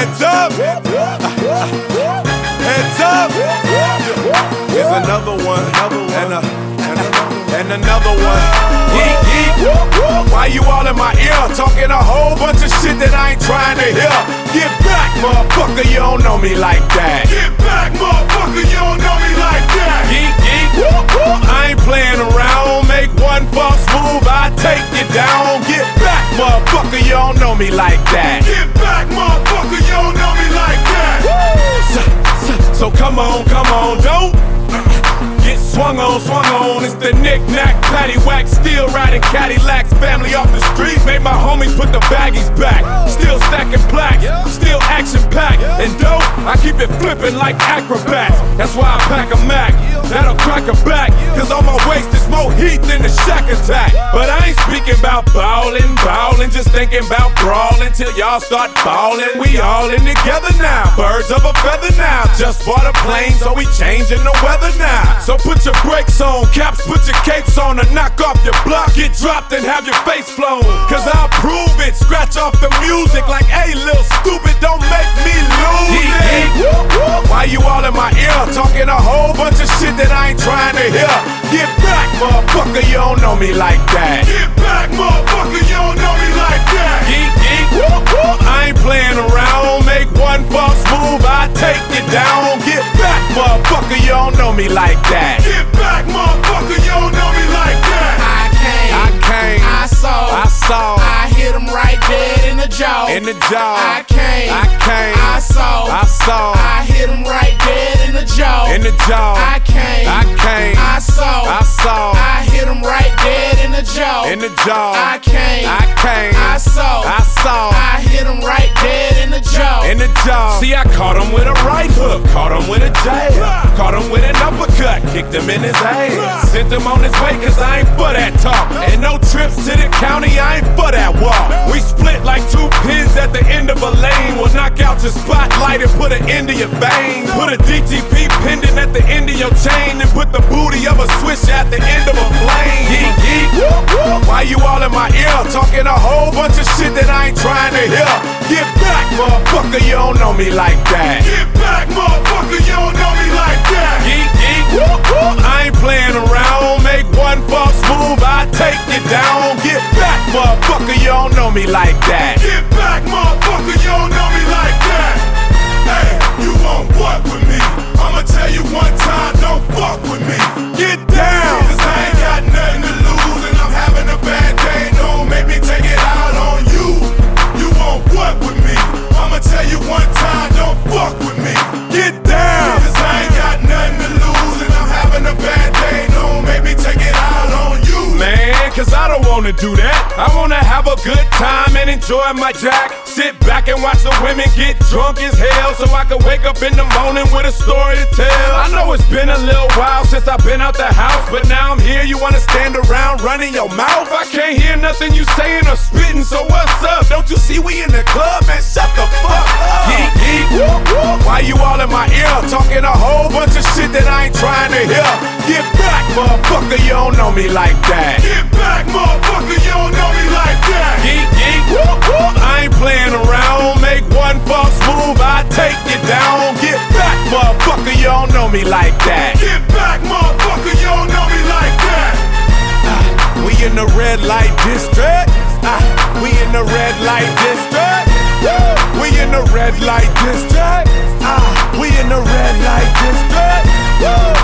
Heads up. Heads up. Here's another one. And another one. Geek, geek. Why you all in my ear? Talking a whole bunch of shit that I ain't trying to hear. Get back, motherfucker, you don't know me like that. Get back, motherfucker, you don't know me like that. Geek, geek. I ain't playing around. Make one false move, I take you down. Get back, motherfucker, you don't know me like that. Get back, motherfucker, you don't know me like that. So come on, don't get swung on. It's the knick-knack, paddywhack, still riding Cadillacs. Family off the street, made my homies put the baggies back. Still stacking blacks, still action-packed. And dope, I keep it flipping like acrobats. That's why I pack a Mac, that'll crack a back. Cause on my waist is more heat than the Shack Attack. But I ain't speaking about ballin', just thinking about brawling till y'all start ballin'. We all in together now, birds of a feather now. Just bought a plane, so we changing the weather now. So put your brakes on, caps, put your capes on, and knock off your block. Get dropped and have your face flown. Cause I'll prove it, scratch off the music like, hey, little stupid, don't make me lose it. Why you all in my ear, talking a whole bunch of shit that I ain't trying to hear? Get back, motherfucker, you don't know me like that. Get back, motherfucker, you don't know me like that. Geek, geek, I ain't playing around. Make one false move, I take you down. Get back, motherfucker, you don't know me like that. Get back, motherfucker, you don't know me like that. I came, I saw, I hit him right dead in the jaw. In the jaw. I came, I saw, I hit him right dead in the jaw. In the jaw. I came, I saw, I hit him right dead in the jaw. In the jaw. I came, I saw, I hit him right dead in the jaw. In the jaw. See, I caught him with a right hook, caught him with a jab, caught him with an uppercut, kicked him in his ass, sent him on his way cause I ain't for that talk. And no trips to the county, I ain't for that walk. We split like two pins at the end of a lane. We'll knock out your spotlight and put an end to your vein. Put a DTP pendant at the end of your chain and put the booty of a switch at the end of a plane. Geek, geek. Why you all in my ear, talking a whole bunch of shit that I ain't trying to hear? Get back, motherfucker, you don't know me like that. Get back, motherfucker, you don't know me like that. Geek, geek. I ain't playing around. Make one false move, I take you down. Get back, motherfucker, you don't know me like that. Get back, motherfucker, you don't know me like that. Hey, you want what with me? I'ma tell you one time, don't fuck with me. Get down. Cause I ain't got nothing to lose and I'm having a bad day. Don't make me take it out on you. You want what with me? I'ma tell you one time, don't fuck with me. Get down. Cause I ain't got nothing to lose and I'm having a bad day. Don't make me take it out on you. Man, cause I don't wanna do that. I wanna have a good time and enjoy my jack. Sit back and watch the women get drunk as hell, so I can wake up in the morning with a story to tell. I know it's been a little while since I've been out the house, but now I'm here, you wanna stand around running your mouth? I can't hear nothing you saying or spitting, so what's up? Don't you see we in the club, man? Shut the fuck up. Geek, geek. Why you all in my ear, talking a whole bunch of shit that I ain't trying to hear? Get back, motherfucker, you don't know me like that. Get back, motherfucker, you don't know me like that. Geek, geek. I ain't playing around. Make one false move, I take you down. Get back, motherfucker, you don't know me like that. Get back, motherfucker, you don't know me like that. We in the red light district. We in the red light district. We in the red light district. We in the red light district.